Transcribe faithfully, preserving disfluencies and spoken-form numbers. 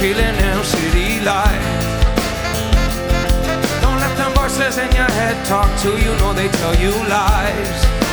feeling in city life. Don't let them voices in your head talk to you, know they tell you lies.